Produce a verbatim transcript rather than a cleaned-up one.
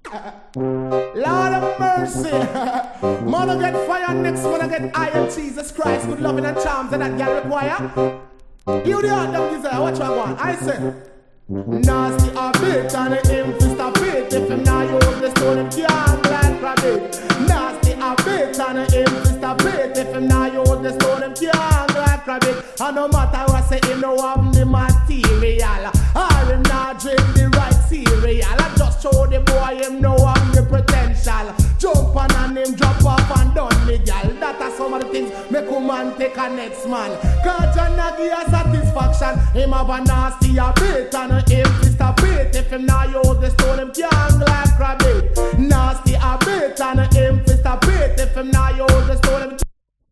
Lord of mercy. Man, I get fire next, man, I get iron. Jesus Christ, good loving and charms and that girl require. You the heart them desire, watch what I want. I say, nasty a bit and him to stop it. If him now use the stone, him can't like rabbit. Nasty a bit and him to stop it. If him now use the stone, him can't like rabbit. And no matter what say, him no have the material, or him not drink the right cereal. I just show the boy him no have the potential. Jump on and him drop off and done me gal. That are some of the things make a man take a next man. Cause John give a satisfaction. Him have a nasty a bit and him twist a bit. If him not use the stone, him can't like rabbit. Nasty a bit and him twist a bit. If him not use the stone, him